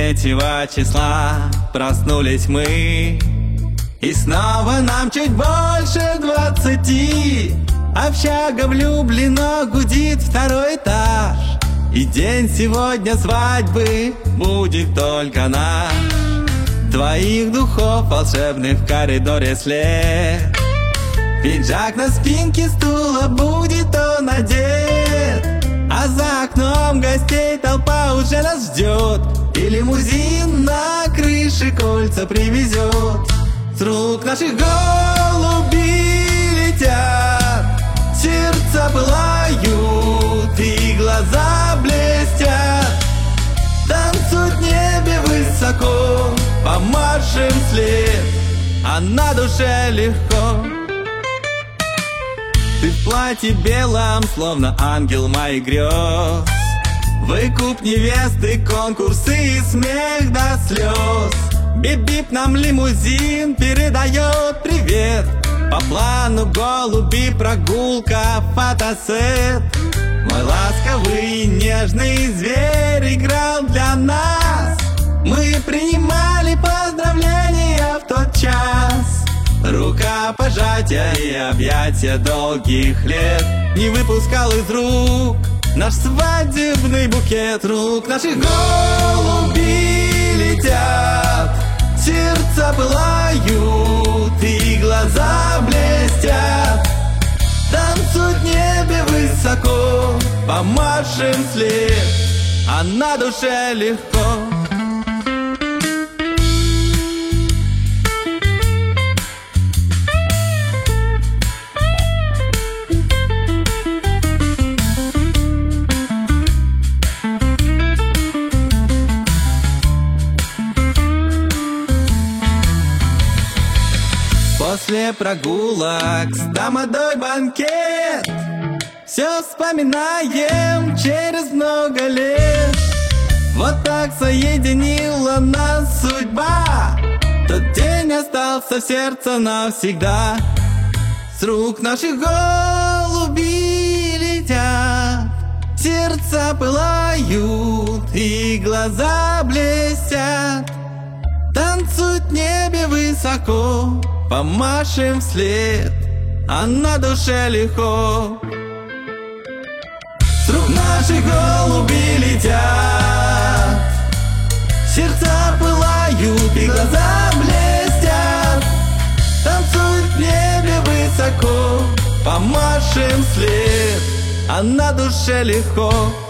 3 числа проснулись мы, и снова нам чуть больше 20. Общага влюблено, гудит 2-й этаж, и день сегодня свадьбы будет только наш. Твоих духов волшебных в коридоре след. Пиджак на спинке стула, будет он одет, а за окном гостей толпа уже нас ждет. И лимузин на крыше кольца привезет. С рук наших голуби летят, сердца пылают и глаза блестят. Танцуют в небе высоко, помашем вслед, а на душе легко. Ты в платье белом, словно ангел моих грез. Выкуп невесты, конкурсы и смех до слез. Бип-бип, нам лимузин передает привет. По плану голуби прогулка, фотосет. Мой ласковый и нежный зверь играл для нас. Мы принимали поздравления в тот час. Рукопожатия и объятия долгих лет не выпускал из рук наш свадебный букет. Рук наших голуби летят, сердца пылают и глаза блестят. Танцуют в небе высоко, помашем вслед, а на душе легко. После прогулок с тамадой банкет, все вспоминаем через много лет. Вот так соединила нас судьба, тот день остался в сердце навсегда. С рук наших голуби летят, сердца пылают и глаза блестят. Танцуют в небе высоко, помашем вслед, а на душе легко. С рук наших голуби летят, сердца пылают и глаза блестят. Танцуют в небе высоко, помашем вслед, а на душе легко.